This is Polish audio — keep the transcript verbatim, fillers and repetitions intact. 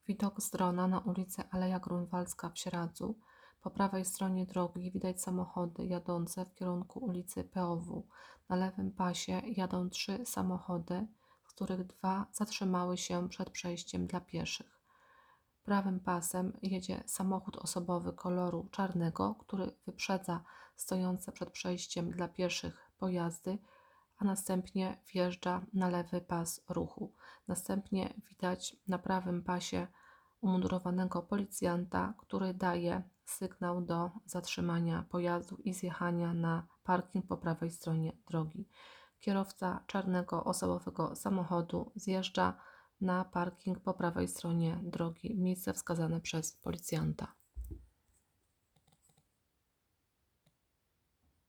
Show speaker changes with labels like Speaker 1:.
Speaker 1: Widok z drona na ulicy Aleja Grunwaldzka w Sieradzu. Po prawej stronie drogi widać samochody jadące w kierunku ulicy P O W. Na lewym pasie jadą trzy samochody, z których dwa zatrzymały się przed przejściem dla pieszych. Prawym pasem jedzie samochód osobowy koloru czarnego, który wyprzedza stojące przed przejściem dla pieszych pojazdy, a następnie wjeżdża na lewy pas ruchu. Następnie widać na prawym pasie umundurowanego policjanta, który daje sygnał do zatrzymania pojazdu i zjechania na parking po prawej stronie drogi. Kierowca czarnego osobowego samochodu zjeżdża na parking po prawej stronie drogi, miejsce wskazane przez policjanta.